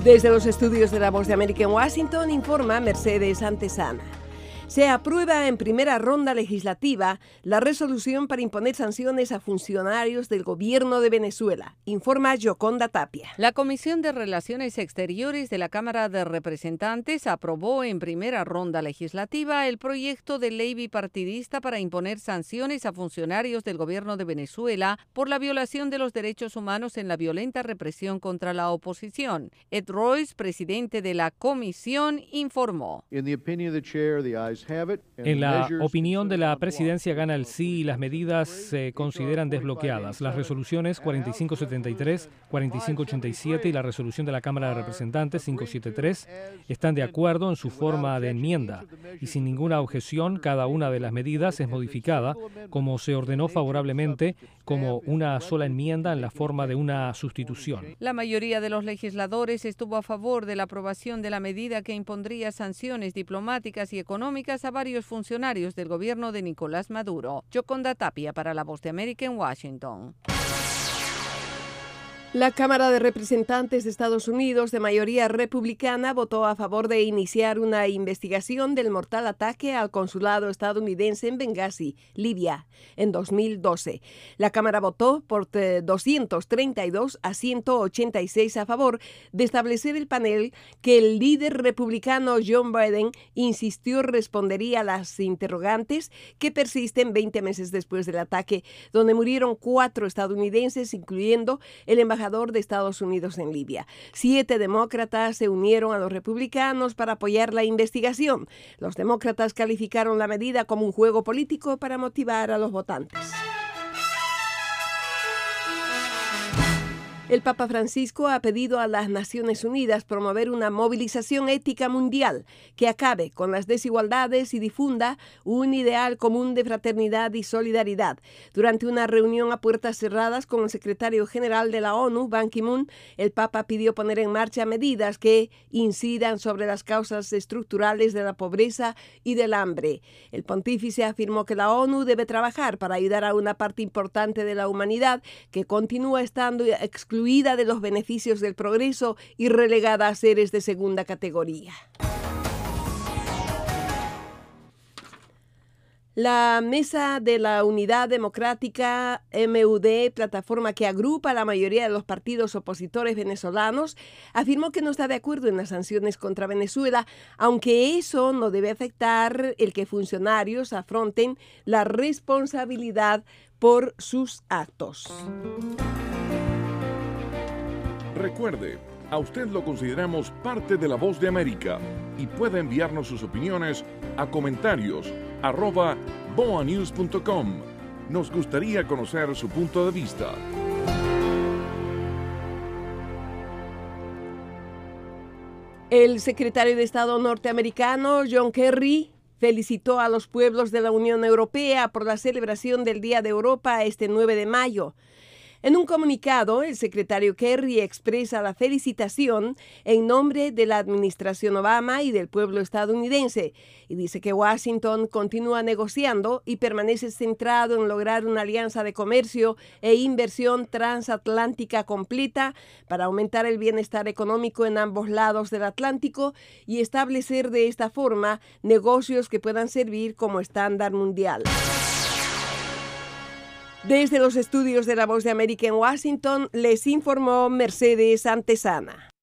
Desde los estudios de La Voz de América en Washington, informa Mercedes Antesana. Se aprueba en primera ronda legislativa la resolución para imponer sanciones a funcionarios del gobierno de Venezuela, informa Yoconda Tapia. La Comisión de Relaciones Exteriores de la Cámara de Representantes aprobó en primera ronda legislativa el proyecto de ley bipartidista para imponer sanciones a funcionarios del gobierno de Venezuela por la violación de los derechos humanos en la violenta represión contra la oposición. Ed Royce, presidente de la comisión, informó. En la opinión de la presidencia gana el sí y las medidas se consideran desbloqueadas. Las resoluciones 4573, 4587 y la resolución de la Cámara de Representantes 573 están de acuerdo en su forma de enmienda y sin ninguna objeción cada una de las medidas es modificada como se ordenó favorablemente como una sola enmienda en la forma de una sustitución. La mayoría de los legisladores estuvo a favor de la aprobación de la medida que impondría sanciones diplomáticas y económicas a varios funcionarios del gobierno de Nicolás Maduro. Yoconda Tapia para La Voz de América en Washington. La Cámara de Representantes de Estados Unidos, de mayoría republicana, votó a favor de iniciar una investigación del mortal ataque al consulado estadounidense en Benghazi, Libia, en 2012. La Cámara votó por 232 a 186 a favor de establecer el panel que el líder republicano Joe Biden insistió respondería a las interrogantes que persisten 20 meses después del ataque, donde murieron 4 estadounidenses, incluyendo el embajador de Estados Unidos en Libia. 7 demócratas se unieron a los republicanos para apoyar la investigación. Los demócratas calificaron la medida como un juego político para motivar a los votantes. El Papa Francisco ha pedido a las Naciones Unidas promover una movilización ética mundial que acabe con las desigualdades y difunda un ideal común de fraternidad y solidaridad. Durante una reunión a puertas cerradas con el secretario general de la ONU, Ban Ki-moon, el Papa pidió poner en marcha medidas que incidan sobre las causas estructurales de la pobreza y del hambre. El pontífice afirmó que la ONU debe trabajar para ayudar a una parte importante de la humanidad que continúa estando excluida de los beneficios del progreso y relegada a seres de segunda categoría. La Mesa de la Unidad Democrática, MUD, plataforma que agrupa a la mayoría de los partidos opositores venezolanos, afirmó que no está de acuerdo en las sanciones contra Venezuela, aunque eso no debe afectar el que funcionarios afronten la responsabilidad por sus actos. Recuerde, a usted lo consideramos parte de La Voz de América y puede enviarnos sus opiniones a comentarios@boanews.com. Nos gustaría conocer su punto de vista. El secretario de Estado norteamericano, John Kerry, felicitó a los pueblos de la Unión Europea por la celebración del Día de Europa este 9 de mayo. En un comunicado, el secretario Kerry expresa la felicitación en nombre de la administración Obama y del pueblo estadounidense y dice que Washington continúa negociando y permanece centrado en lograr una alianza de comercio e inversión transatlántica completa para aumentar el bienestar económico en ambos lados del Atlántico y establecer de esta forma negocios que puedan servir como estándar mundial. Desde los estudios de La Voz de América en Washington, les informó Mercedes Antesana.